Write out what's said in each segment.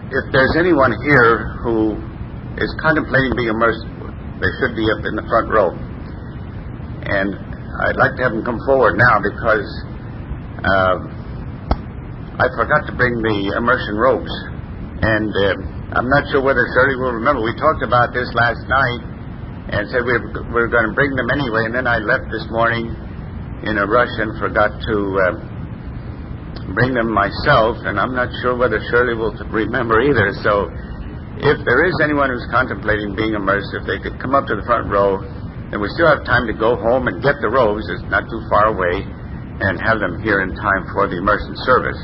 if there's anyone here who is contemplating being immersed, they should be up in the front row. And I'd like to have them come forward now because I forgot to bring the immersion robes. And I'm not sure whether Shirley will remember. We talked about this last night and said we were going to bring them anyway. And then I left this morning in a rush and forgot to bring them myself. And I'm not sure whether Shirley will remember either. So if there is anyone who's contemplating being immersed, if they could come up to the front row, then we still have time to go home and get the robes. It's not too far away, and have them here in time for the immersion service.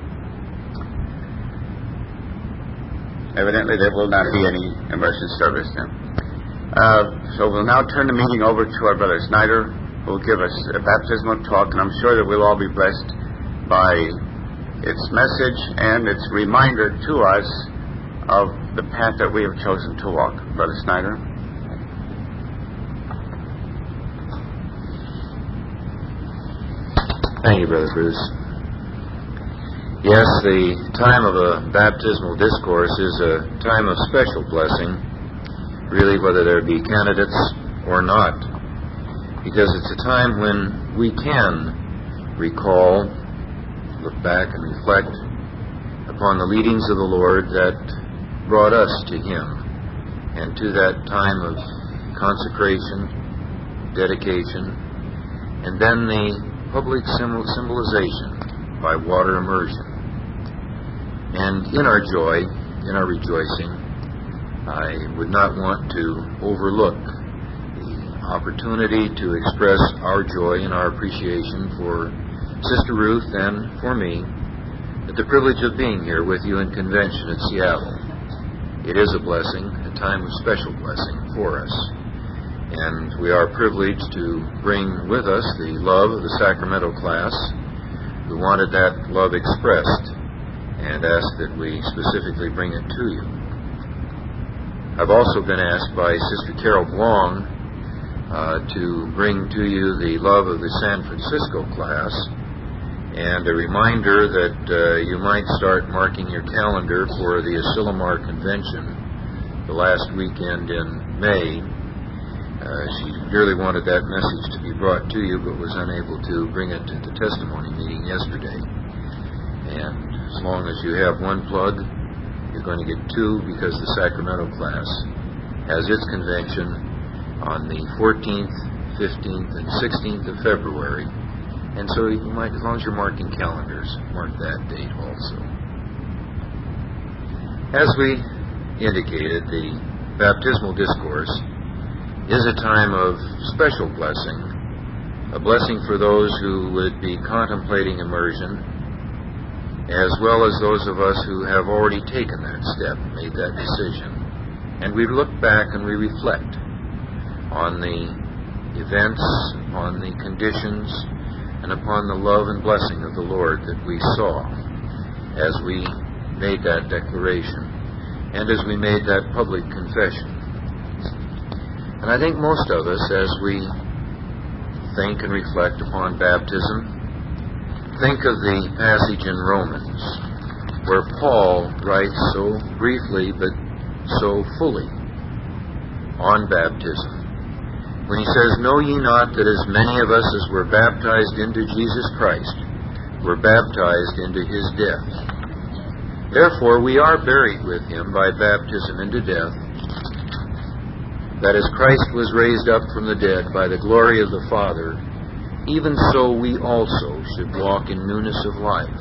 Evidently, there will not be any immersion service then. So we'll now turn the meeting over to our brother Snyder, who will give us a baptismal talk, and I'm sure that we'll all be blessed by its message and its reminder to us of the path that we have chosen to walk. Brother Snyder. Thank you, Brother Bruce. Yes, the time of a baptismal discourse is a time of special blessing, really, whether there be candidates or not, because it's a time when we can recall, look back and reflect upon the leadings of the Lord that brought us to Him, and to that time of consecration, dedication, and then the public symbolization by water immersion. And in our joy, in our rejoicing, I would not want to overlook the opportunity to express our joy and our appreciation for Sister Ruth and for me at the privilege of being here with you in convention at Seattle. It is a blessing, a time of special blessing for us. And we are privileged to bring with us the love of the Sacramento class who wanted that love expressed and asked that we specifically bring it to you. I've also been asked by Sister Carol Blanc to bring to you the love of the San Francisco class and a reminder that you might start marking your calendar for the Asilomar Convention the last weekend in May. She really wanted that message to be brought to you, but was unable to bring it to the testimony meeting yesterday. And as long as you have one plug, you're going to get two, because the Sacramento class has its convention on the 14th, 15th, and 16th of February. And so you might, as long as you're marking calendars, mark that date also. As we indicated, the baptismal discourse is a time of special blessing, a blessing for those who would be contemplating immersion, as well as those of us who have already taken that step, made that decision. And we look back and we reflect on the events, on the conditions, and upon the love and blessing of the Lord that we saw as we made that declaration and as we made that public confession. And I think most of us, as we think and reflect upon baptism, think of the passage in Romans where Paul writes so briefly but so fully on baptism, when he says, "Know ye not that as many of us as were baptized into Jesus Christ were baptized into His death? Therefore we are buried with Him by baptism into death, that as Christ was raised up from the dead by the glory of the Father, even so we also should walk in newness of life.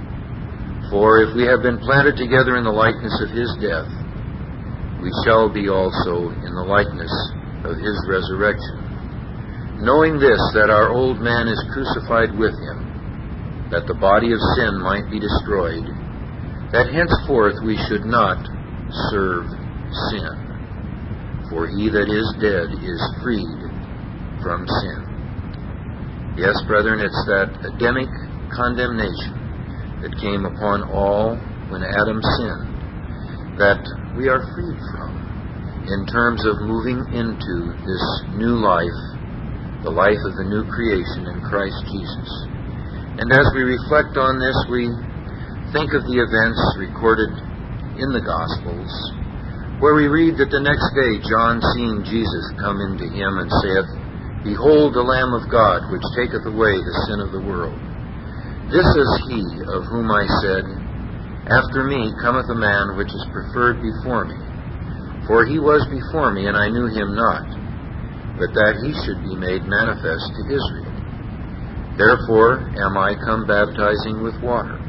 For if we have been planted together in the likeness of His death, we shall be also in the likeness of His resurrection. Knowing this, that our old man is crucified with Him, that the body of sin might be destroyed, that henceforth we should not serve sin. For he that is dead is freed from sin." Yes, brethren, it's that Adamic condemnation that came upon all when Adam sinned that we are freed from, in terms of moving into this new life, the life of the new creation in Christ Jesus. And as we reflect on this, we think of the events recorded in the Gospels, where we read that the next day John, seeing Jesus come into him, and saith, Behold the Lamb of God, which taketh away the sin of the world. This is he of whom I said, After me cometh a man which is preferred before me. For he was before me, and I knew him not, but that he should be made manifest to Israel. Therefore am I come baptizing with water.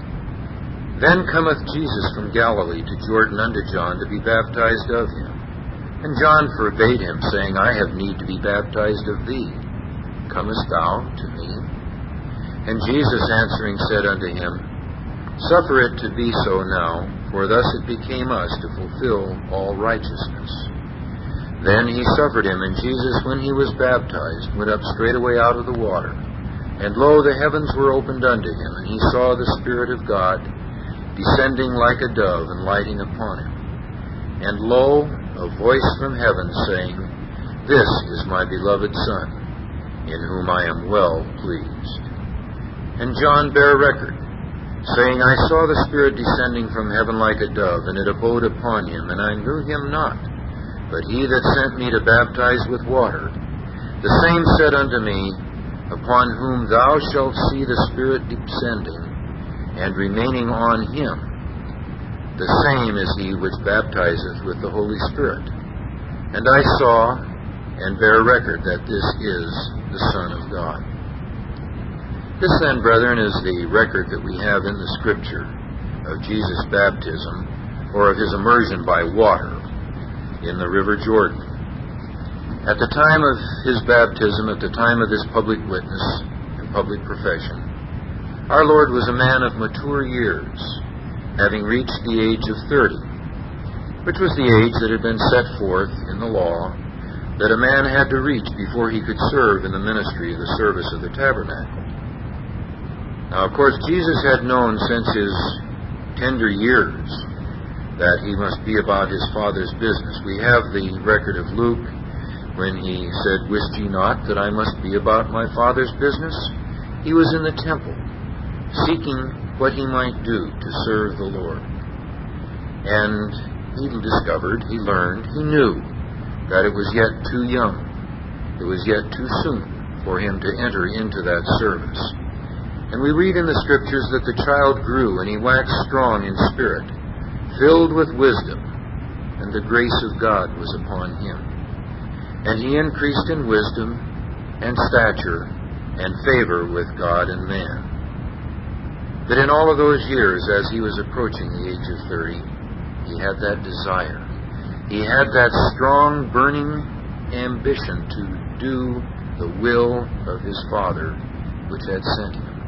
Then cometh Jesus from Galilee to Jordan unto John to be baptized of him. And John forbade him, saying, I have need to be baptized of thee. Comest thou to me? And Jesus answering said unto him, Suffer it to be so now, for thus it became us to fulfill all righteousness. Then he suffered him, and Jesus, when he was baptized, went up straightway out of the water. And lo, the heavens were opened unto him, and he saw the Spirit of God descending like a dove and lighting upon him. And lo, a voice from heaven saying, This is my beloved Son, in whom I am well pleased. And John bare record, saying, I saw the Spirit descending from heaven like a dove, and it abode upon him, and I knew him not. But he that sent me to baptize with water, the same said unto me, Upon whom thou shalt see the Spirit descending, and remaining on him, the same is he which baptizeth with the Holy Spirit. And I saw, and bear record, that this is the Son of God. This then, brethren, is the record that we have in the Scripture of Jesus' baptism, or of his immersion by water in the River Jordan. At the time of his baptism, at the time of his public witness and public profession, our Lord was a man of mature years, having reached the age of 30, which was the age that had been set forth in the law that a man had to reach before he could serve in the ministry of the service of the tabernacle. Now, of course, Jesus had known since his tender years that he must be about his Father's business. We have the record of Luke when he said, Wist ye not that I must be about my Father's business? He was in the temple, seeking what he might do to serve the Lord. And he discovered, he learned, he knew that it was yet too young, it was yet too soon for him to enter into that service. And we read in the Scriptures that the child grew, and he waxed strong in spirit, filled with wisdom, and the grace of God was upon him. And he increased in wisdom and stature and favor with God and man. But in all of those years, as he was approaching the age of 30, he had that desire. He had that strong, burning ambition to do the will of his Father, which had sent him.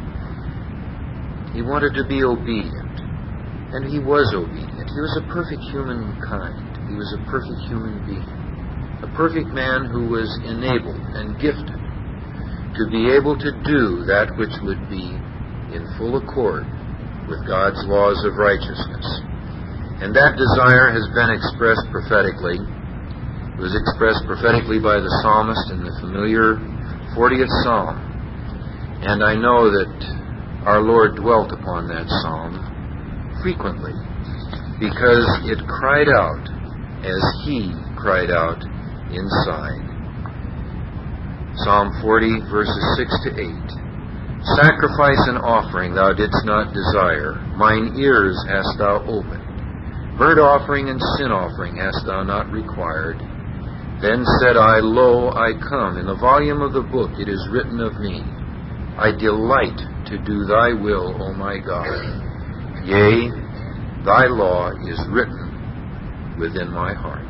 He wanted to be obedient, and he was obedient. He was a perfect humankind. He was a perfect human being, a perfect man who was enabled and gifted to be able to do that which would be in full accord with God's laws of righteousness. And that desire has been expressed prophetically. It was expressed prophetically by the psalmist in the familiar 40th Psalm. And I know that our Lord dwelt upon that psalm frequently because it cried out as he cried out inside. Psalm 40, verses 6 to 8. Sacrifice and offering thou didst not desire, mine ears hast thou opened. Burnt offering and sin offering hast thou not required. Then said I, Lo, I come. In the volume of the book it is written of me, I delight to do thy will, O my God. Yea, thy law is written within my heart.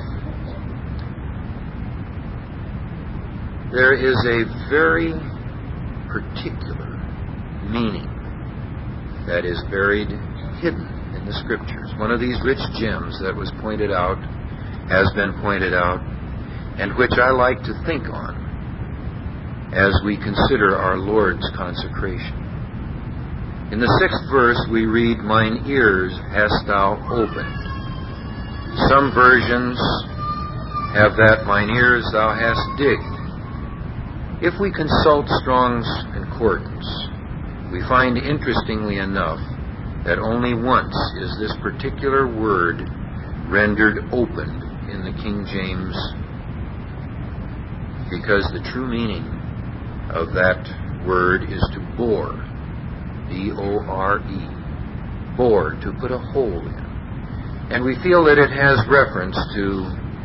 There is a very particular meaning that is buried, hidden in the Scriptures. One of these rich gems that was pointed out, has been pointed out, and which I like to think on as we consider our Lord's consecration. In the 6th verse we read, Mine ears hast thou opened. Some versions have that, Mine ears thou hast digged. If we consult Strong's Concordance, we find, interestingly enough, that only once is this particular word rendered open in the King James, because the true meaning of that word is to bore, B-O-R-E, bore, to put a hole in. And we feel that it has reference to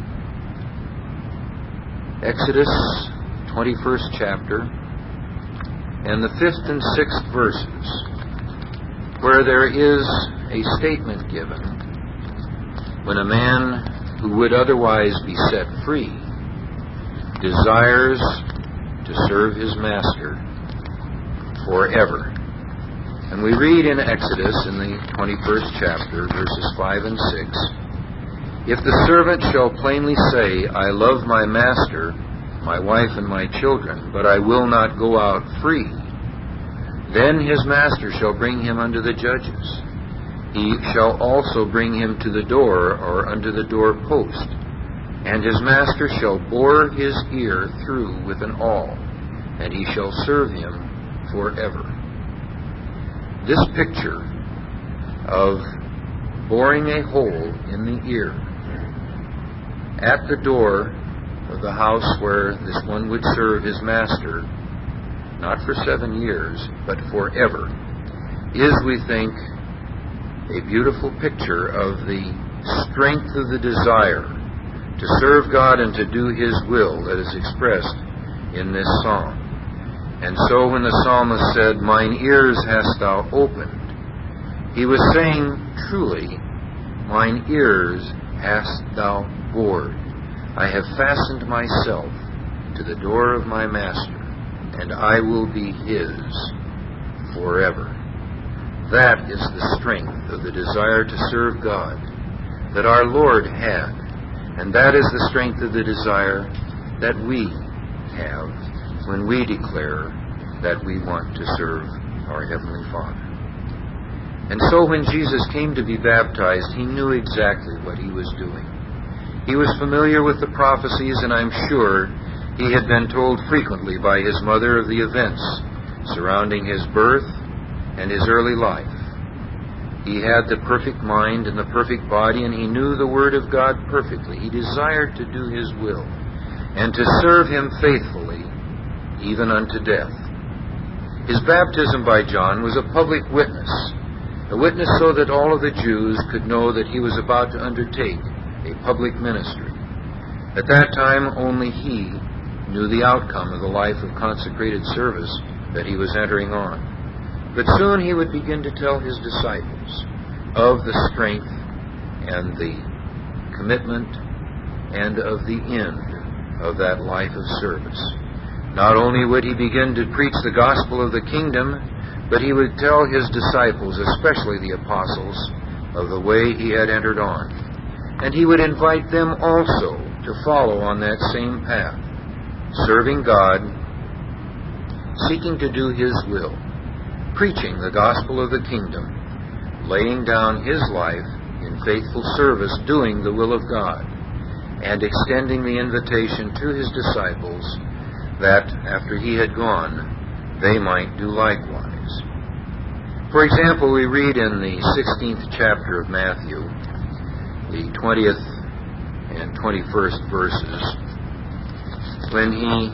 Exodus 21st chapter and the 5th and 6th verses, where there is a statement given when a man who would otherwise be set free desires to serve his master forever. And we read in Exodus, in the 21st chapter, verses 5 and 6, "If the servant shall plainly say, I love my master, my wife and my children, but I will not go out free, then his master shall bring him unto the judges. He shall also bring him to the door or unto the doorpost, and his master shall bore his ear through with an awl, and he shall serve him forever." This picture of boring a hole in the ear at the door of the house where this one would serve his master, not for 7 years, but forever, is, we think, a beautiful picture of the strength of the desire to serve God and to do His will that is expressed in this psalm. And so when the psalmist said, "Mine ears hast thou opened," he was saying, truly, "Mine ears hast thou bored. I have fastened myself to the door of my master, and I will be his forever." That is the strength of the desire to serve God that our Lord had, and that is the strength of the desire that we have when we declare that we want to serve our Heavenly Father. And so when Jesus came to be baptized, He knew exactly what He was doing. He was familiar with the prophecies, and I'm sure He had been told frequently by His mother of the events surrounding His birth and His early life. He had the perfect mind and the perfect body, and He knew the Word of God perfectly. He desired to do His will and to serve Him faithfully, even unto death. His baptism by John was a public witness, a witness so that all of the Jews could know that He was about to undertake a public ministry. At that time, only He knew the outcome of the life of consecrated service that He was entering on. But soon He would begin to tell His disciples of the strength and the commitment and of the end of that life of service. Not only would He begin to preach the gospel of the kingdom, but He would tell His disciples, especially the apostles, of the way He had entered on. And He would invite them also to follow on that same path, serving God, seeking to do His will, preaching the gospel of the kingdom, laying down His life in faithful service, doing the will of God, and extending the invitation to His disciples that after He had gone, they might do likewise. For example, we read in the 16th chapter of Matthew, the 20th and 21st verses, when He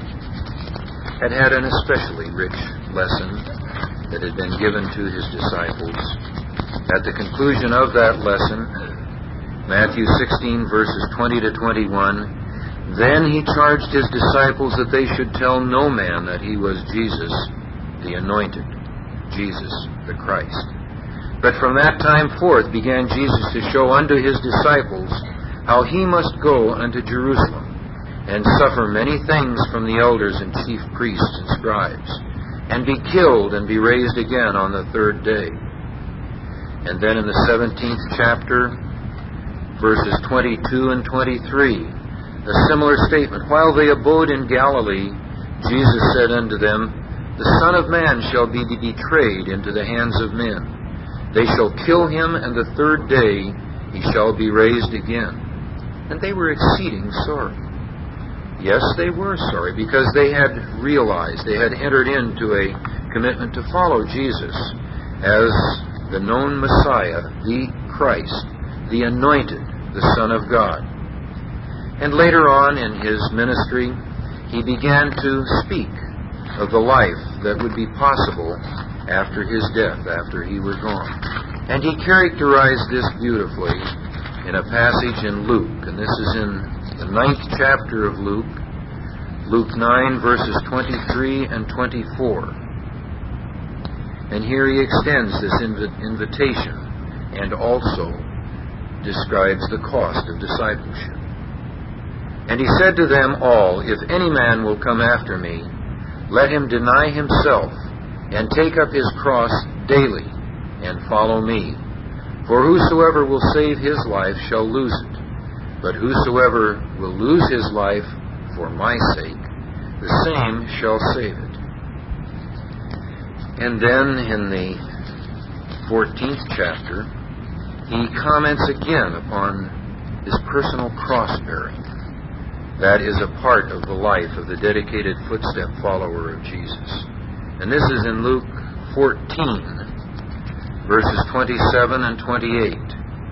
had an especially rich lesson that had been given to His disciples. At the conclusion of that lesson, Matthew 16, verses 20 to 21, "Then He charged His disciples that they should tell no man that He was Jesus, the Anointed, Jesus, the Christ. But from that time forth began Jesus to show unto His disciples how He must go unto Jerusalem, and suffer many things from the elders and chief priests and scribes, and be killed and be raised again on the third day." And then in the 17th chapter, verses 22 and 23, a similar statement. "While they abode in Galilee, Jesus said unto them, The Son of Man shall be betrayed into the hands of men. They shall kill Him, and the third day He shall be raised again. And they were exceeding sorry." Yes, they were sorry, because they had realized, they had entered into a commitment to follow Jesus as the known Messiah, the Christ, the anointed, the Son of God. And later on in his ministry, he began to speak of the life that would be possible after his death, after he were gone. And he characterized this beautifully in a passage in Luke, and this is in the 9th chapter of Luke, Luke 9, verses 23 and 24. And here he extends this invitation and also describes the cost of discipleship. And he said to them all, "If any man will come after me, let him deny himself and take up his cross daily and follow me. For whosoever will save his life shall lose it, but whosoever will lose his life for my sake, the same shall save it." And then in the 14th chapter, he comments again upon his personal cross-bearing. That is a part of the life of the dedicated footstep follower of Jesus. And this is in Luke 14, verses 27 and 28.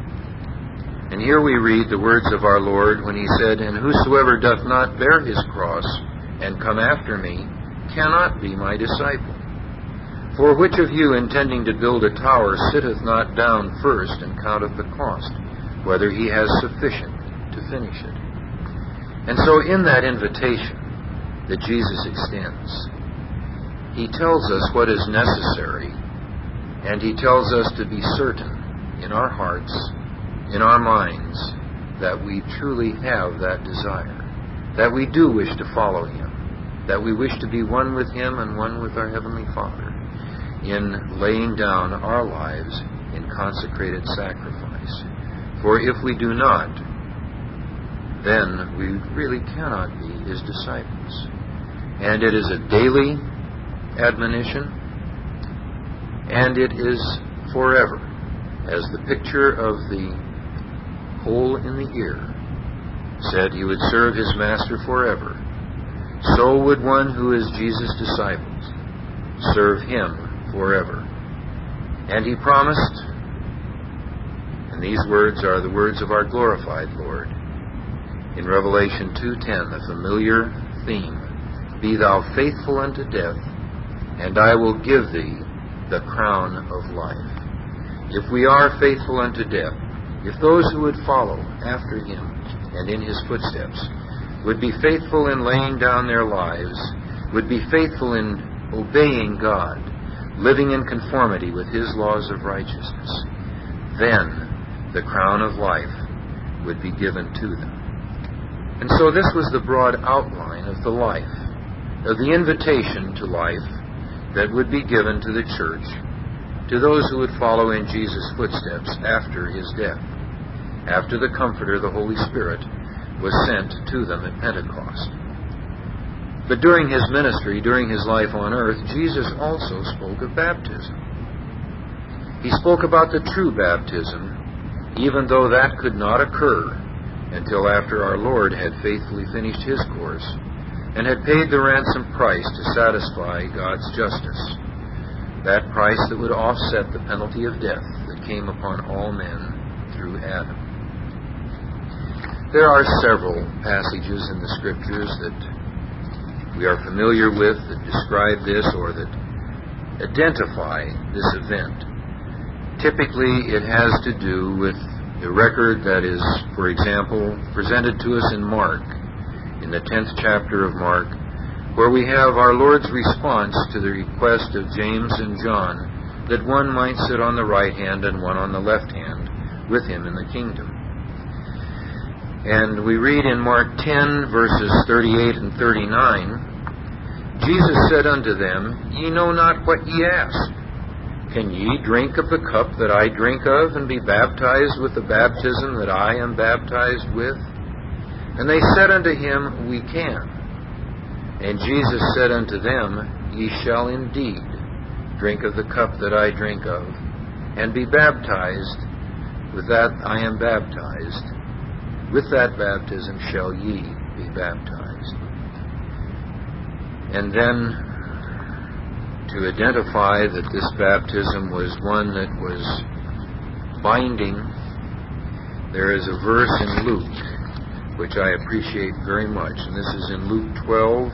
And here we read the words of our Lord when he said, "And whosoever doth not bear his cross and come after me cannot be my disciple. For which of you, intending to build a tower, sitteth not down first and counteth the cost, whether he has sufficient to finish it?" And so in that invitation that Jesus extends, he tells us what is necessary, and he tells us to be certain in our hearts, in our minds, that we truly have that desire, that we do wish to follow him, that we wish to be one with him and one with our Heavenly Father in laying down our lives in consecrated sacrifice. For if we do not, then we really cannot be his disciples. And it is a daily admonition, and it is forever. As the picture of the hole in the ear said he would serve his master forever, so would one who is Jesus' disciples serve him forever. And he promised, and these words are the words of our glorified Lord, in Revelation 2:10, the familiar theme, "Be thou faithful unto death, and I will give thee the crown of life." If we are faithful unto death, if those who would follow after him and in his footsteps would be faithful in laying down their lives, would be faithful in obeying God, living in conformity with his laws of righteousness, then the crown of life would be given to them. And so this was the broad outline of the life, of the invitation to life that would be given to the church, to those who would follow in Jesus' footsteps after his death, after the Comforter, the Holy Spirit, was sent to them at Pentecost. But during his ministry, during his life on earth, Jesus also spoke of baptism. He spoke about the true baptism, even though that could not occur until after our Lord had faithfully finished his course and had paid the ransom price to satisfy God's justice, that price that would offset the penalty of death that came upon all men through Adam. There are several passages in the Scriptures that we are familiar with that describe this or that identify this event. Typically, it has to do with a record that is, for example, presented to us in Mark, in the 10th chapter of Mark, where we have our Lord's response to the request of James and John that one might sit on the right hand and one on the left hand with him in the kingdom. And we read in Mark 10, verses 38 and 39, "Jesus said unto them, Ye know not what ye ask. Can ye drink of the cup that I drink of, and be baptized with the baptism that I am baptized with? And they said unto him, We can. And Jesus said unto them, Ye shall indeed drink of the cup that I drink of, and be baptized with that I am baptized. With that baptism shall ye be baptized." And then to identify that this baptism was one that was binding, there is a verse in Luke which I appreciate very much, and this is in Luke 12,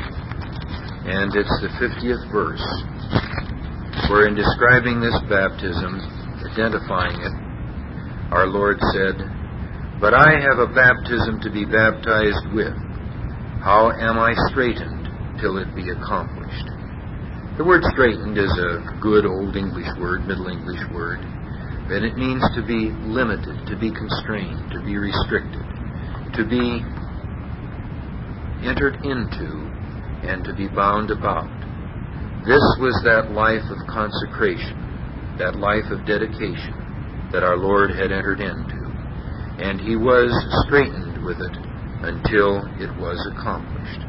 and it's the 50th verse, where in describing this baptism, identifying it, our Lord said, "But I have a baptism to be baptized with. How am I straitened till it be accomplished?" The word straitened is a good Old English word, Middle English word, and it means to be limited, to be constrained, to be restricted, to be entered into, and to be bound about. This was that life of consecration, that life of dedication that our Lord had entered into, and He was straitened with it until it was accomplished.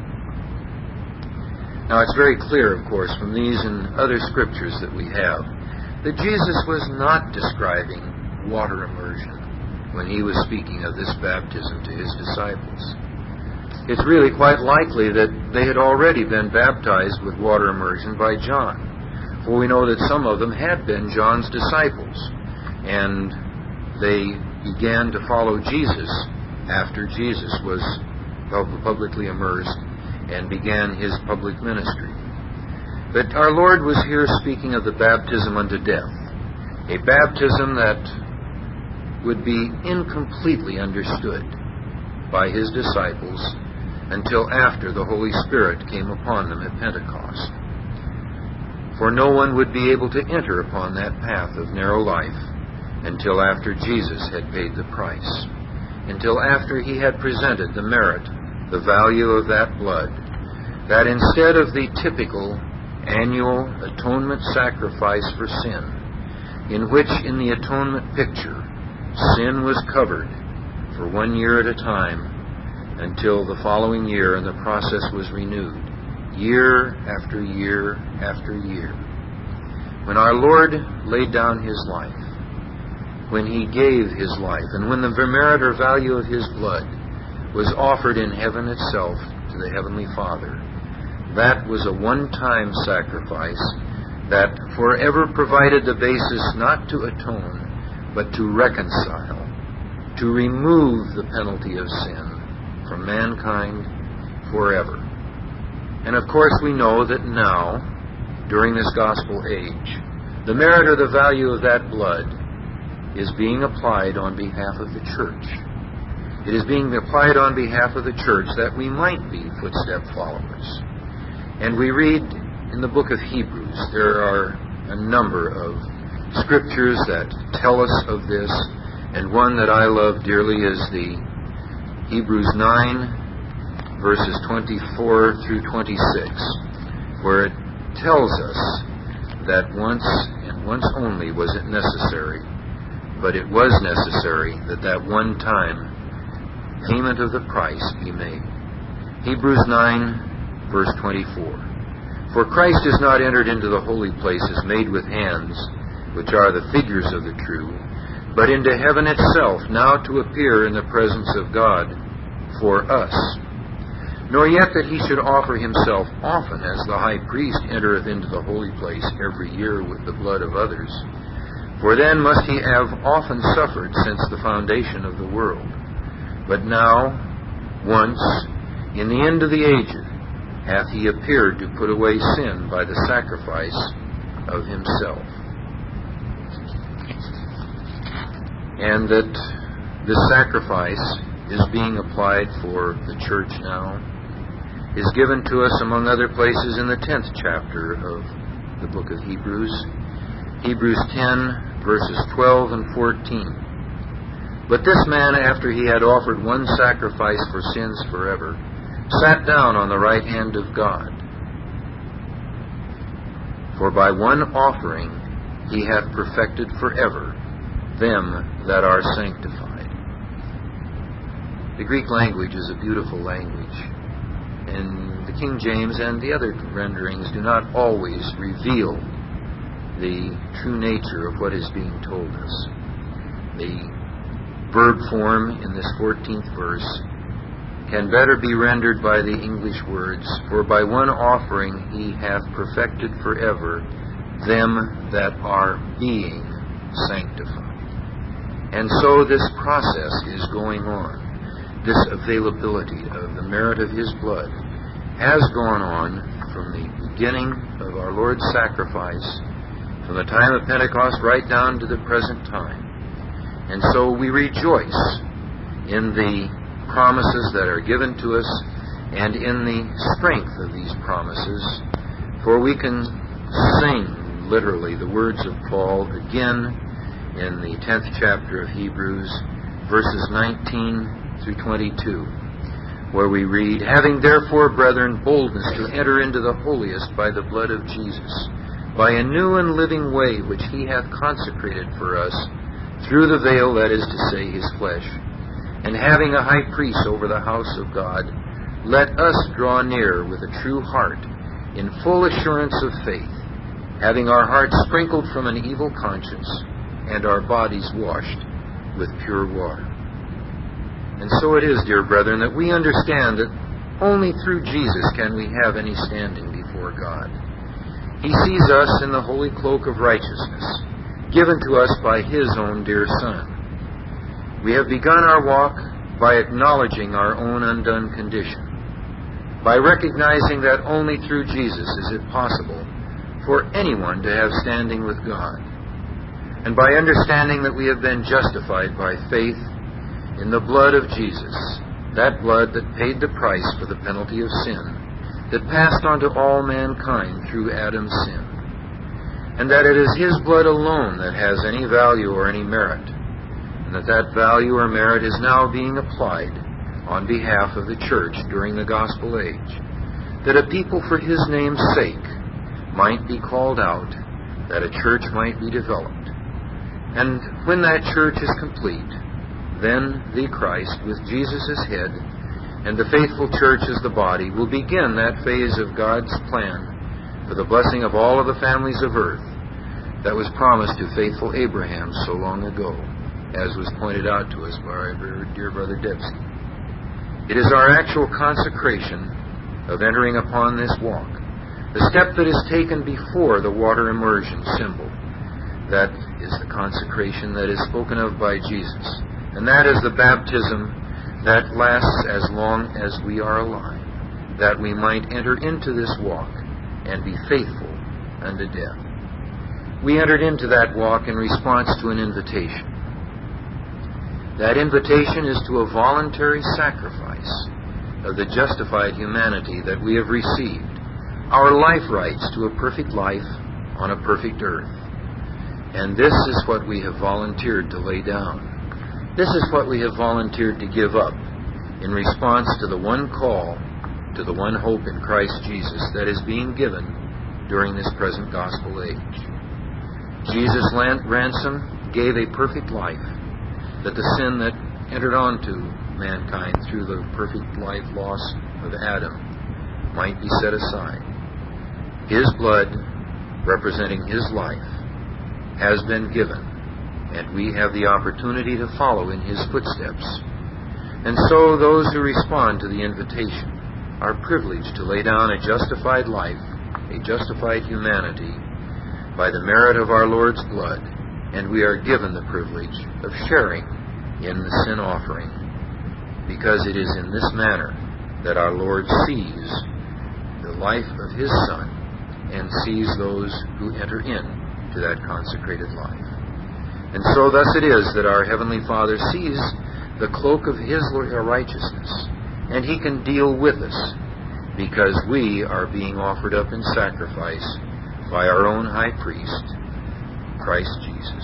Now, it's very clear, of course, from these and other scriptures that we have, that Jesus was not describing water immersion when He was speaking of this baptism to His disciples. It's really quite likely that they had already been baptized with water immersion by John, for we know that some of them had been John's disciples, and they began to follow Jesus after Jesus was publicly immersed and began His public ministry. But our Lord was here speaking of the baptism unto death, a baptism that would be incompletely understood by His disciples until after the Holy Spirit came upon them at Pentecost. For no one would be able to enter upon that path of narrow life until after Jesus had paid the price, until after He had presented the merit, the value of that blood, that instead of the typical annual atonement sacrifice for sin, in which in the atonement picture sin was covered for 1 year at a time until the following year, and the process was renewed year after year after year. When our Lord laid down His life, when He gave His life, and when the merit or value of His blood was offered in heaven itself to the Heavenly Father, that was a one-time sacrifice that forever provided the basis not to atone, but to reconcile, to remove the penalty of sin from mankind forever. And of course we know that now, during this gospel age, the merit or the value of that blood is being applied on behalf of the church. It is being applied on behalf of the church that we might be footstep followers. And we read in the book of Hebrews, there are a number of scriptures that tell us of this, and one that I love dearly is the Hebrews 9, verses 24 through 26, where it tells us that once and once only was it necessary, but it was necessary that that one-time payment of the price be made. Hebrews 9, verse 24. For Christ is not entered into the holy places made with hands, which are the figures of the true, but into heaven itself, now to appear in the presence of God for us. Nor yet that He should offer Himself often, as the high priest entereth into the holy place every year with the blood of others. For then must He have often suffered since the foundation of the world. But now, once, in the end of the ages, hath He appeared to put away sin by the sacrifice of Himself. And that this sacrifice is being applied for the church now, is given to us among other places in the 10th chapter of the book of Hebrews. Hebrews 10, verses 12 and 14. But this man, after he had offered one sacrifice for sins forever, sat down on the right hand of God. For by one offering He hath perfected forever them that are sanctified. The Greek language is a beautiful language, and the King James and the other renderings do not always reveal the true nature of what is being told us. The verb form in this 14th verse can better be rendered by the English words, "For by one offering he hath perfected forever them that are being sanctified." And so this process is going on. This availability of the merit of his blood has gone on from the beginning of our Lord's sacrifice, from the time of Pentecost right down to the present time. And so we rejoice in the promises that are given to us and in the strength of these promises, for we can sing literally the words of Paul again in the 10th chapter of Hebrews, verses 19 through 22, where we read, "Having therefore, brethren, boldness to enter into the holiest by the blood of Jesus, by a new and living way which he hath consecrated for us, through the veil, that is to say, his flesh, and having a high priest over the house of God, let us draw near with a true heart, in full assurance of faith, having our hearts sprinkled from an evil conscience, and our bodies washed with pure water." And so it is, dear brethren, that we understand that only through Jesus can we have any standing before God. He sees us in the holy cloak of righteousness, given to us by his own dear Son. We have begun our walk by acknowledging our own undone condition, by recognizing that only through Jesus is it possible for anyone to have standing with God, and by understanding that we have been justified by faith in the blood of Jesus, that blood that paid the price for the penalty of sin, that passed on to all mankind through Adam's sin, and that it is his blood alone that has any value or any merit, and that value or merit is now being applied on behalf of the church during the gospel age, that a people for his name's sake might be called out, that a church might be developed. And when that church is complete, then the Christ, with Jesus as head, and the faithful church as the body, will begin that phase of God's plan for the blessing of all of the families of earth that was promised to faithful Abraham so long ago, as was pointed out to us by our dear brother Debsky. It is our actual consecration of entering upon this walk, the step that is taken before the water immersion symbol. That is the consecration that is spoken of by Jesus. And that is the baptism that lasts as long as we are alive, that we might enter into this walk and be faithful unto death. We entered into that walk in response to an invitation. That invitation is to a voluntary sacrifice of the justified humanity that we have received, our life rights to a perfect life on a perfect earth. And this is what we have volunteered to lay down. This is what we have volunteered to give up in response to the one call, to the one hope in Christ Jesus that is being given during this present gospel age. Jesus' ransom gave a perfect life, that the sin that entered onto mankind through the perfect life loss of Adam might be set aside. His blood, representing his life, has been given, and we have the opportunity to follow in his footsteps. And so those who respond to the invitation are privileged to lay down a justified life, a justified humanity, by the merit of our Lord's blood, and we are given the privilege of sharing in the sin offering, because it is in this manner that our Lord sees the life of his Son and sees those who enter in to that consecrated life. And so thus it is that our Heavenly Father sees the cloak of his righteousness, and he can deal with us because we are being offered up in sacrifice by our own high priest, Christ Jesus.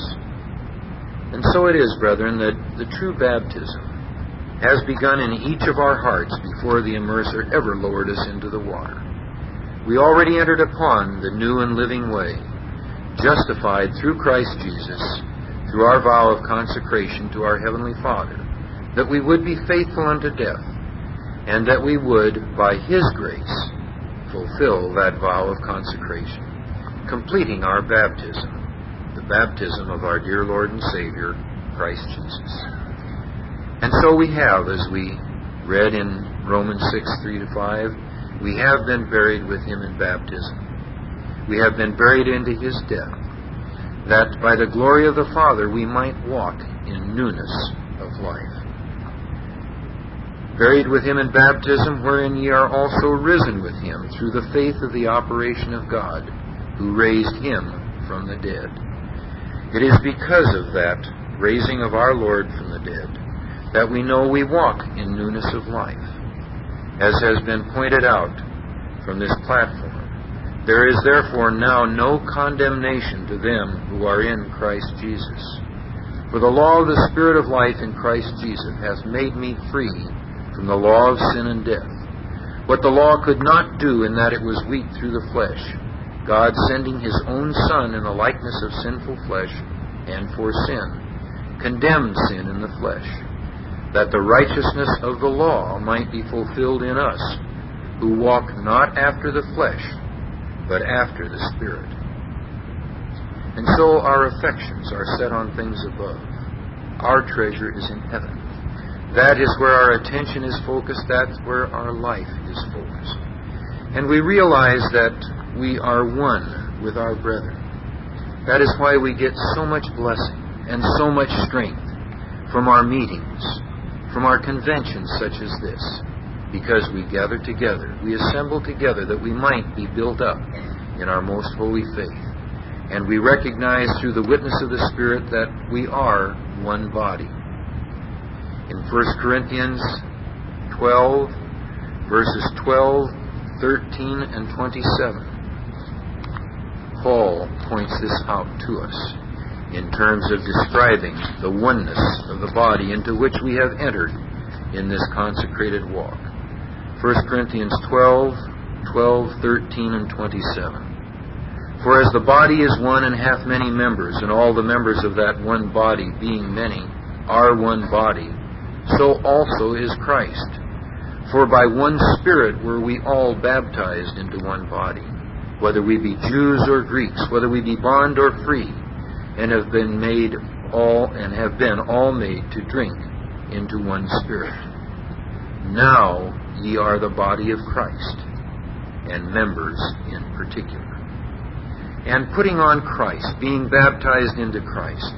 And so it is, brethren, that the true baptism has begun in each of our hearts before the immerser ever lowered us into the water. We already entered upon the new and living way, justified through Christ Jesus, through our vow of consecration to our Heavenly Father, that we would be faithful unto death, and that we would, by his grace, fulfill that vow of consecration, completing our baptism, the baptism of our dear Lord and Savior, Christ Jesus. And so we have, as we read in Romans 6:3-5, we have been buried with him in baptism. We have been buried into his death, that by the glory of the Father we might walk in newness of life. Buried with him in baptism, wherein ye are also risen with him through the faith of the operation of God, who raised him from the dead. It is because of that raising of our Lord from the dead that we know we walk in newness of life. As has been pointed out from this platform, there is therefore now no condemnation to them who are in Christ Jesus. For the law of the Spirit of life in Christ Jesus hath made me free from the law of sin and death. What the law could not do, in that it was weak through the flesh, God sending his own Son in the likeness of sinful flesh, and for sin, condemned sin in the flesh, that the righteousness of the law might be fulfilled in us, who walk not after the flesh, but after the Spirit. And so our affections are set on things above. Our treasure is in heaven. That is where our attention is focused. That's where our life is focused. And we realize that we are one with our brethren. That is why we get so much blessing and so much strength from our meetings, from our conventions such as this, because we gather together, we assemble together that we might be built up in our most holy faith. And we recognize through the witness of the Spirit that we are one body. In 1 Corinthians 12, verses 12, 13, and 27, Paul points this out to us in terms of describing the oneness of the body into which we have entered in this consecrated walk. 1 Corinthians 12, 13, and 27. For as the body is one and hath many members, and all the members of that one body, being many, are one body, so also is Christ. For by one Spirit were we all baptized into one body, whether we be Jews or Greeks, whether we be bond or free, and have been all made to drink into one Spirit. Now ye are the body of Christ, and members in particular. And putting on Christ, being baptized into Christ,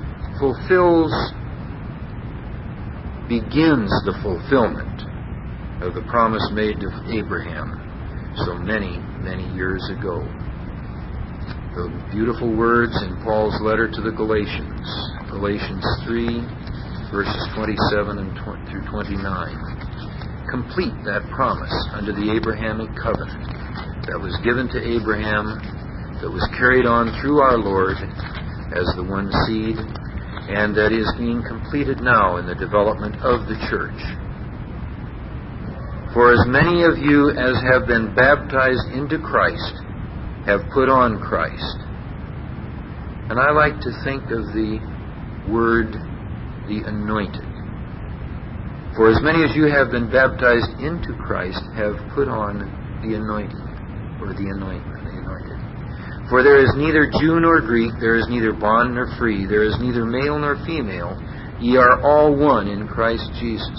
begins the fulfillment of the promise made to Abraham so many, many years ago. The beautiful words in Paul's letter to the Galatians, Galatians 3, verses 27 through 29, complete that promise under the Abrahamic covenant that was given to Abraham, that was carried on through our Lord as the one seed, and that is being completed now in the development of the church. For as many of you as have been baptized into Christ have put on Christ. And I like to think of the word, the anointed. For as many as you have been baptized into Christ have put on the anointing, or the anointment, the anointed. For there is neither Jew nor Greek, there is neither bond nor free, there is neither male nor female, ye are all one in Christ Jesus.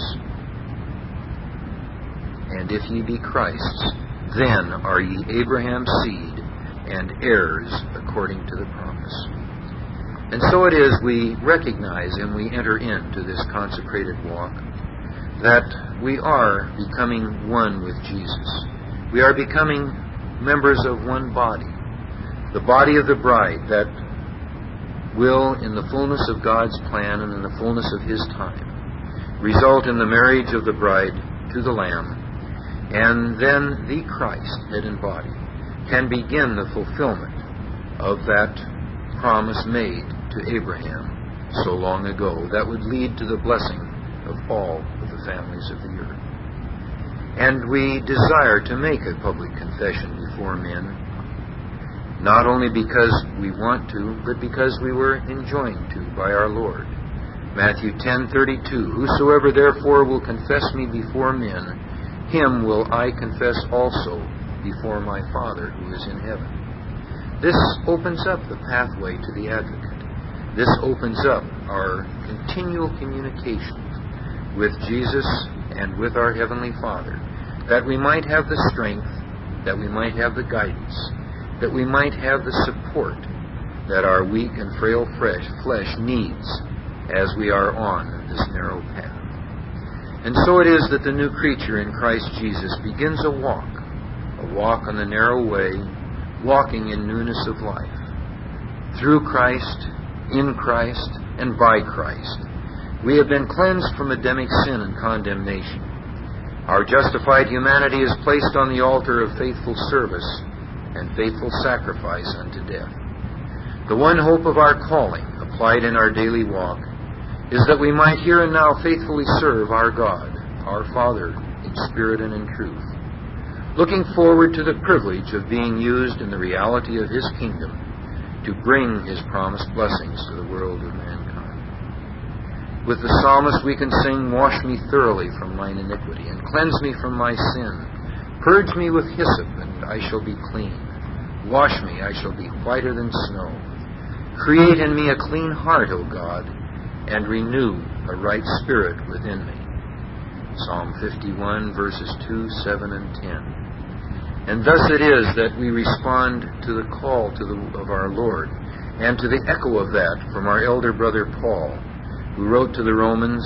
And if ye be Christ's, then are ye Abraham's seed, and heirs according to the promise. And so it is we recognize and we enter into this consecrated walk that we are becoming one with Jesus. We are becoming members of one body. The body of the bride that will, in the fullness of God's plan and in the fullness of His time, result in the marriage of the bride to the Lamb, and then the Christ, head and body, can begin the fulfillment of that promise made to Abraham so long ago that would lead to the blessing of all of the families of the earth. And we desire to make a public confession before men, not only because we want to, but because we were enjoined to by our Lord. Matthew 10:32, Whosoever therefore will confess me before men, him will I confess also before my Father who is in heaven. This opens up the pathway to the advocate. This opens up our continual communication with Jesus and with our Heavenly Father, that we might have the strength, that we might have the guidance, that we might have the support that our weak and frail flesh needs as we are on this narrow path. And so it is that the new creature in Christ Jesus begins a walk on the narrow way, walking in newness of life. Through Christ, in Christ, and by Christ, we have been cleansed from Adamic sin and condemnation. Our justified humanity is placed on the altar of faithful service and faithful sacrifice unto death. The one hope of our calling, applied in our daily walk, is that we might here and now faithfully serve our God, our Father, in spirit and in truth, looking forward to the privilege of being used in the reality of His kingdom to bring His promised blessings to the world of mankind. With the psalmist we can sing, "Wash me thoroughly from mine iniquity, and cleanse me from my sin. Purge me with hyssop, and I shall be clean. Wash me, I shall be whiter than snow. Create in me a clean heart, O God, and renew a right spirit within me." Psalm 51, verses 2, 7, and 10. And thus it is that we respond to the call of our Lord, and to the echo of that from our elder brother Paul, who wrote to the Romans,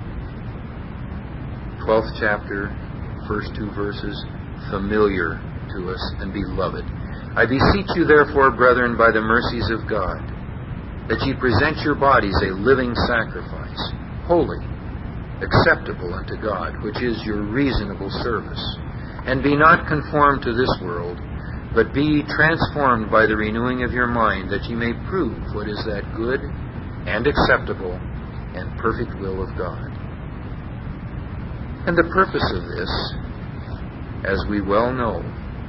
12th chapter, first 2 verses, familiar to us and beloved. "I beseech you therefore, brethren, by the mercies of God, that ye present your bodies a living sacrifice, holy, acceptable unto God, which is your reasonable service. And be not conformed to this world, but be ye transformed by the renewing of your mind, that ye may prove what is that good and acceptable and perfect will of God." And the purpose of this, as we well know,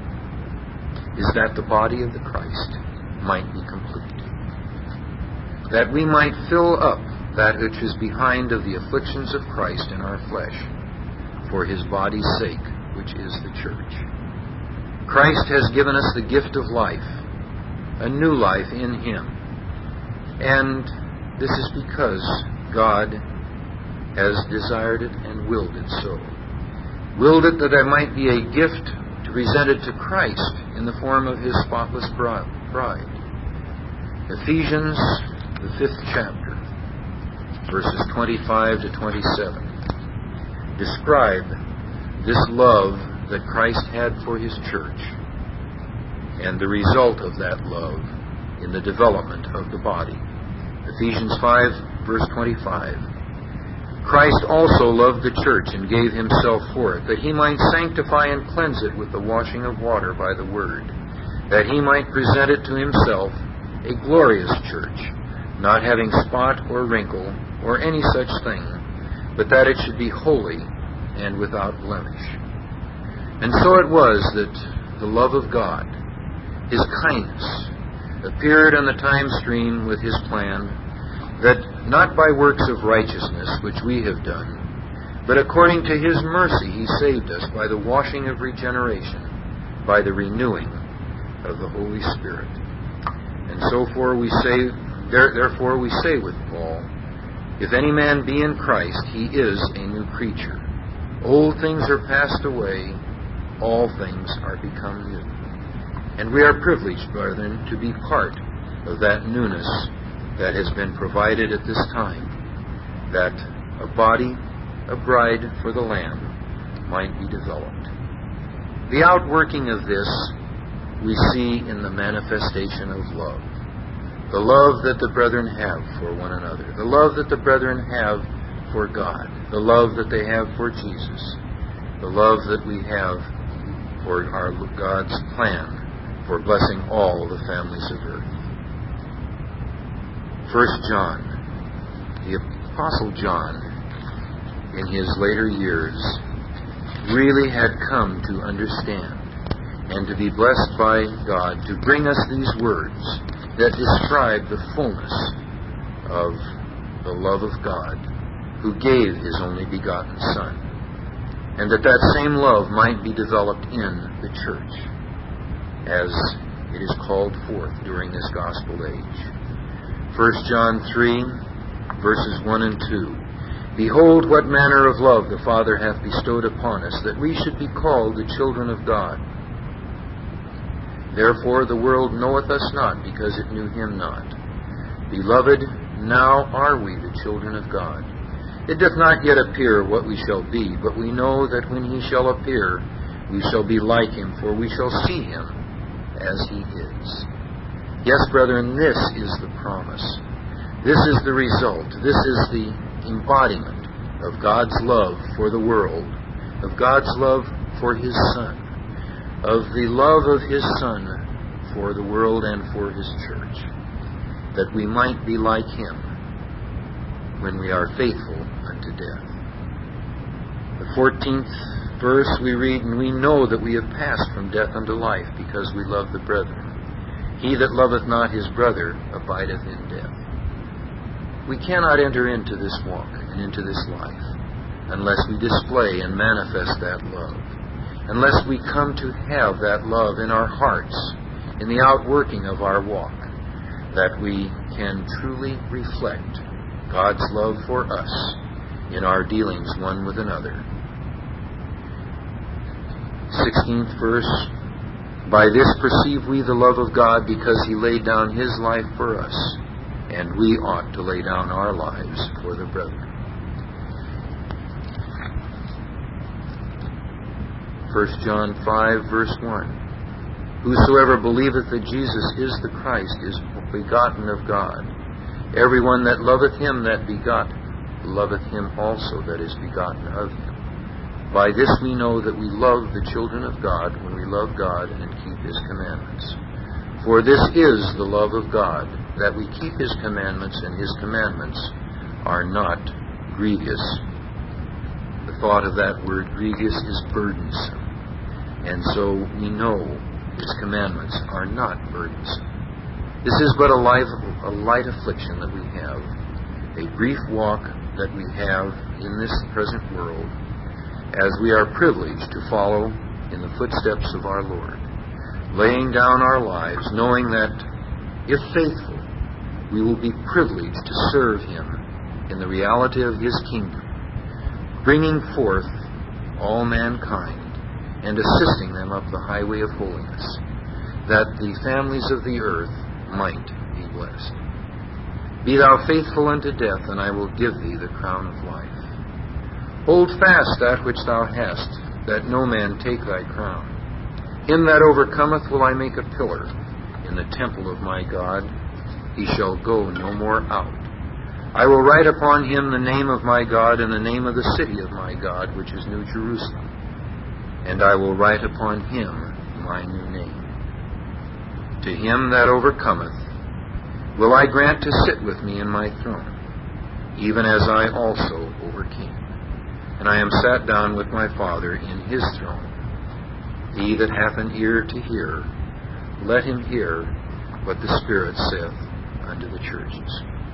is that the body of the Christ might be complete, that we might fill up that which is behind of the afflictions of Christ in our flesh, for His body's sake, which is the church. Christ has given us the gift of life, a new life in Him. And this is because God has desired it and willed it so. Willed it that there might be a gift to present it to Christ in the form of His spotless bride. Ephesians, the 5th chapter, verses 25 to 27, describe this love that Christ had for His church, and the result of that love in the development of the body. Ephesians 5, verse 25. "Christ also loved the church and gave Himself for it, that He might sanctify and cleanse it with the washing of water by the word, that He might present it to Himself a glorious church, not having spot or wrinkle or any such thing, but that it should be holy and without blemish." And so it was that the love of God, His kindness, appeared on the time stream with His plan, that not by works of righteousness which we have done, but according to His mercy He saved us by the washing of regeneration, by the renewing of the Holy Spirit. And therefore we say with Paul, "If any man be in Christ, he is a new creature. Old things are passed away, all things are become new." And we are privileged, brethren, to be part of that newness that has been provided at this time, that a body, a bride for the Lamb, might be developed. The outworking of this we see in the manifestation of love. The love that the brethren have for one another. The love that the brethren have for God. The love that they have for Jesus. The love that we have for our God's plan for blessing all the families of earth. 1 John, the Apostle John, in his later years, really had come to understand and to be blessed by God to bring us these words that describe the fullness of the love of God, who gave His only begotten Son, and that same love might be developed in the church as it is called forth during this gospel age. 1 John 3, verses 1 and 2. Behold, what manner of love the Father hath bestowed upon us, that we should be called the children of God. Therefore the world knoweth us not, because it knew him not. Beloved, now are we the children of God. It doth not yet appear what we shall be, but we know that when he shall appear, we shall be like him, for we shall see him as he is. Yes, brethren, this is the promise. This is the result. This is the embodiment of God's love for the world, of God's love for his Son, of the love of his Son for the world and for his church, that we might be like him when we are faithful unto death. The 14th verse we read, And we know that we have passed from death unto life, because we love the brethren. He that loveth not his brother abideth in death. We cannot enter into this walk and into this life unless we display and manifest that love, unless we come to have that love in our hearts, in the outworking of our walk, that we can truly reflect God's love for us in our dealings one with another. 16th verse, By this perceive we the love of God, because he laid down his life for us, and we ought to lay down our lives for the brethren. 1 John 5, verse 1. Whosoever believeth that Jesus is the Christ is begotten of God. Everyone that loveth him that begot loveth him also that is begotten of him. By this we know that we love the children of God, when we love God and keep his commandments. For this is the love of God, that we keep his commandments, and his commandments are not grievous. The thought of that word grievous is burdensome. And so we know his commandments are not burdensome. This is but a light affliction that we have, a brief walk that we have in this present world, as we are privileged to follow in the footsteps of our Lord, laying down our lives, knowing that, if faithful, we will be privileged to serve him in the reality of his kingdom, bringing forth all mankind and assisting them up the highway of holiness, that the families of the earth might be blessed. Be thou faithful unto death, and I will give thee the crown of life. Hold fast that which thou hast, that no man take thy crown. Him that overcometh will I make a pillar in the temple of my God. He shall go no more out. I will write upon him the name of my God, and the name of the city of my God, which is New Jerusalem. And I will write upon him my new name. To him that overcometh will I grant to sit with me in my throne, even as I also overcame. And I am sat down with my Father in his throne. He that hath an ear to hear, let him hear what the Spirit saith unto the churches.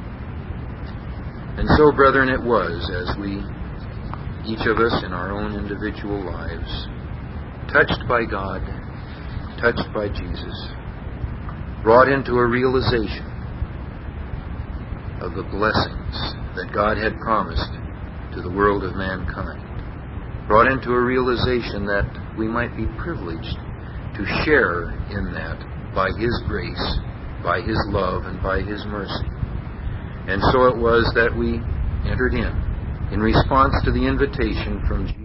And so, brethren, it was as we, each of us in our own individual lives, touched by God, touched by Jesus, brought into a realization of the blessings that God had promised to the world of mankind, brought into a realization that we might be privileged to share in that by his grace, by his love, and by his mercy. And so it was that we entered in response to the invitation from Jesus.